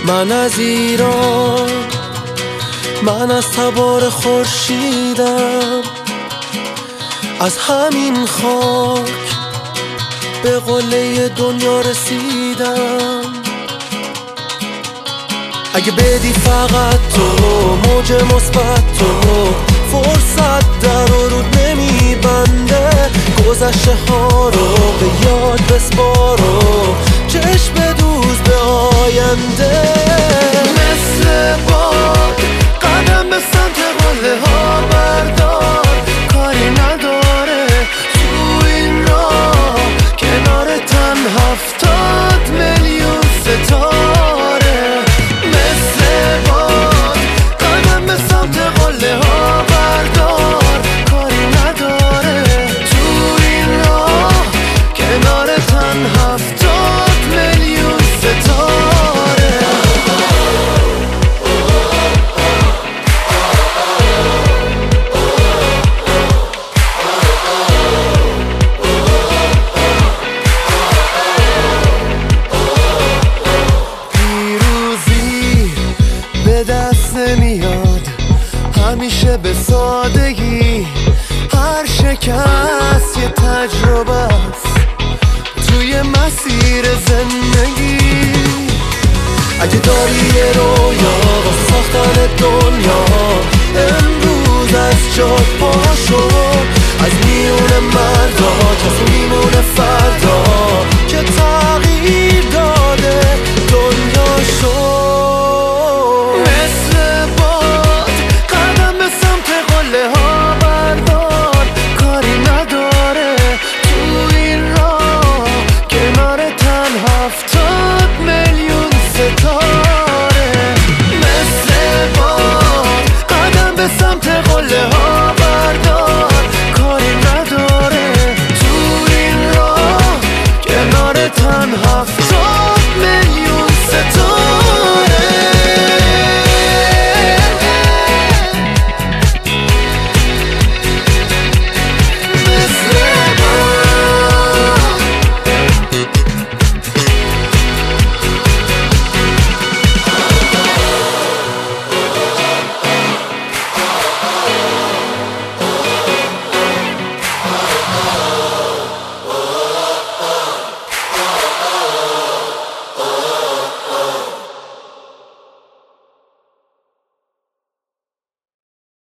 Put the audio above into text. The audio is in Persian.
من از ایران، من از تبار خورشیدم، از همین خاک به قله دنیا رسیدم. اگه بدی فقط تو موج مثبت، تو فرصت در و رود نمیبنده، گذشته ها رو به یاد بسپار و چشم دوز به آینده. مثل باد قدم به سمت قله ها بردار، کاری نداره تو این راه کنار تن 70 میلیون ستاره. مثل باد قدم به سمت قله ها بردار، کاری نداره تو این راه کنار تن 70 میلیون ستاره. پیروزی به دست نمیاد همیشه به سادگی، هر شکست یه تجربه است توی مسیر زندگی. اگه داری یه رویا با ساختن دنیا